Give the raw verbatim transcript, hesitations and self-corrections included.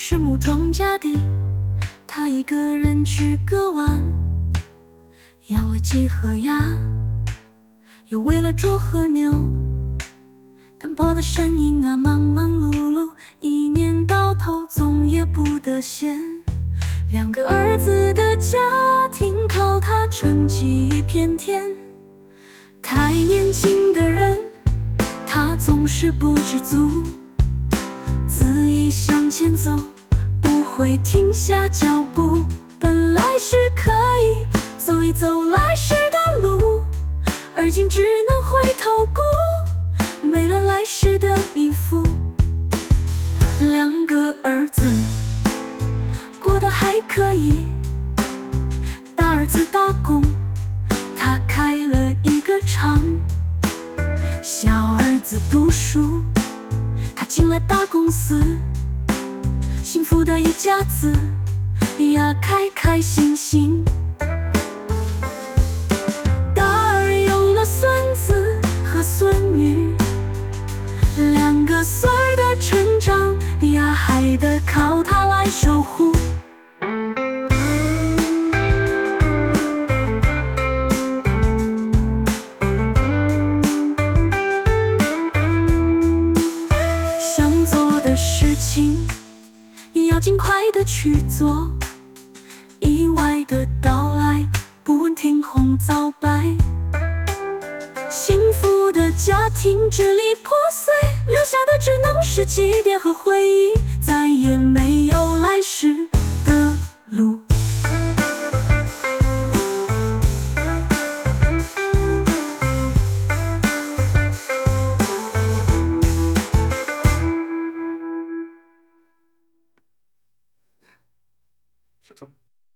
是木庄稼地，他一个人去割完，养了鸡和鸭，又喂了猪和牛。单薄的身影啊，忙忙碌碌，一年到头总也不得闲。两个儿子的家庭靠他撑起一片天。太年轻的人，他总是不知足，恣意向前走，不会停下脚步。本来是可以走一走来时的路，而今只能回头顾，没了来时的衣服。两个儿子过得还可以，大儿子打工，他开了一个厂；小儿子读书，他进了大公司。幸福的一家子呀，开开心心。大儿有了孙子和孙女，两个孙儿的成长呀，还得靠他来守护。想做的事情也要尽快的去做，意外的到来不问天红皂白。幸福的家庭支离破碎，留下的只能是祭奠和回忆，再也没有来时的路。 是的。